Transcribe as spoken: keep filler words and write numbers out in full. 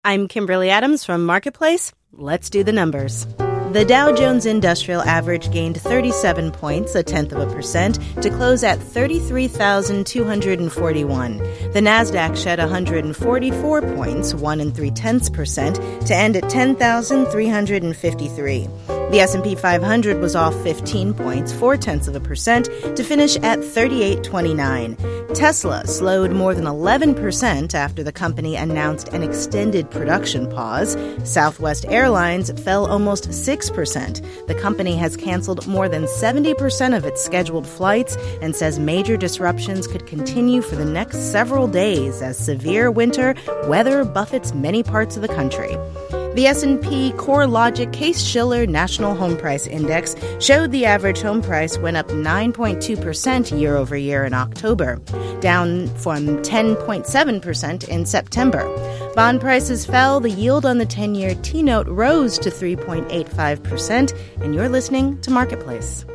I'm Kimberly Adams from Marketplace. Let's do the numbers. The Dow Jones Industrial Average gained thirty-seven points, a tenth of a percent, to close at thirty-three thousand two hundred forty-one. The Nasdaq shed one hundred forty-four points, one and three tenths percent, to end at ten thousand three hundred fifty-three. The S and P five hundred was off fifteen points, four tenths of a percent, to finish at thirty-eight twenty-nine. Tesla slowed more than eleven percent after the company announced an extended production pause. Southwest Airlines fell almost six percent. The company has canceled more than seventy percent of its scheduled flights and says major disruptions could continue for the next several days as severe winter weather buffets many parts of the country. The S and P CoreLogic Case-Shiller National Home Price Index showed the average home price went up nine point two percent year over year in October, down from ten point seven percent in September. Bond prices fell, the yield on the ten-year T-note rose to three point eight five percent, and you're listening to Marketplace.